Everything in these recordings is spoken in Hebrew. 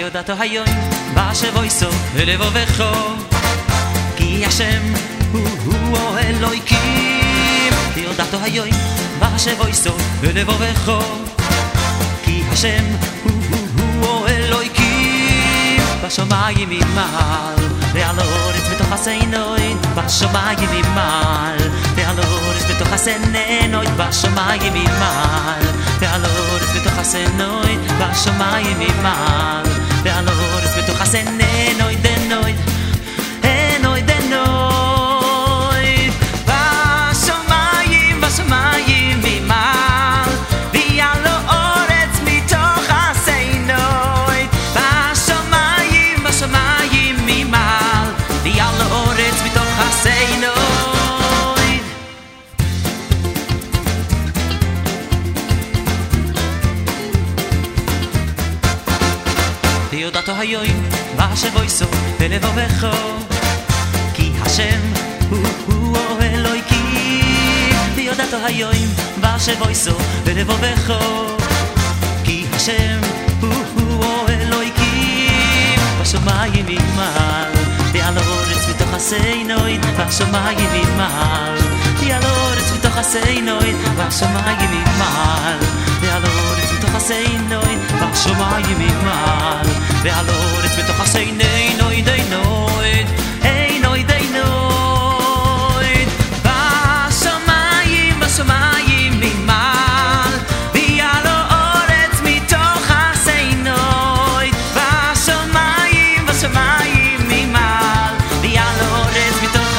ויודעתו היום בשבויסו ולבובכו כי השם הוא אלוהיקים ויודעתו היום בשבויסו ולבובכו כי השם הוא אלוהיקים בשמיים ממעל ועל הארץ בתוך הסנוין בשמיים ממעל ועל הארץ בתוך הסנוין בשמיים ממעל ועל הארץ בתוך הסנוין בשמיים ממעל ועל הארץ בתוך הסנוין דנוין דנוין בשמיים בשמיים ממעל ועל הארץ מתוך הסנוין בשמיים בשמיים ממעל ועל הארץ מתוך הסנוין ויודעתו היום בשבויסו ולבובכו כי השם הוא אלוהיקים ויודעתו היום בשבויסו ולבובכו כי השם הוא אלוהיקים בשמיים ממעל ועל הארץ מתוך הסנוין בשמיים ממעל ועל הארץ מתוך הסנוין בשמיים ממעל ועל הארץ מתוך הסנוין בשמיים ממעל ועל הארץ מתוך הסנוין נויד נויד נויד נויד בשמיים בשמיים ממעל ועל הארץ מתוך הסנוין בשמיים בשמיים ממעל ועל הארץ מתוך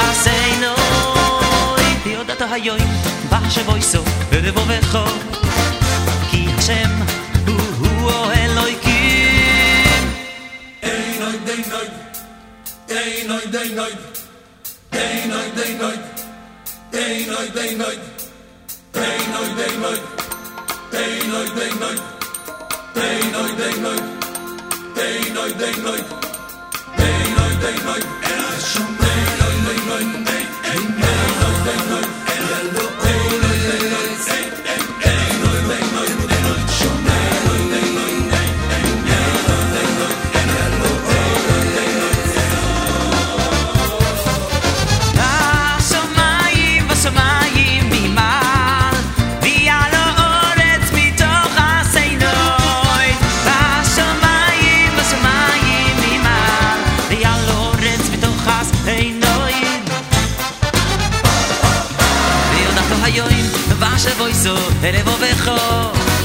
הסנוין ויודעתו היום בשבויסו ולבובכו כי השם הוא אלוהיקים שבויסו ולבובכו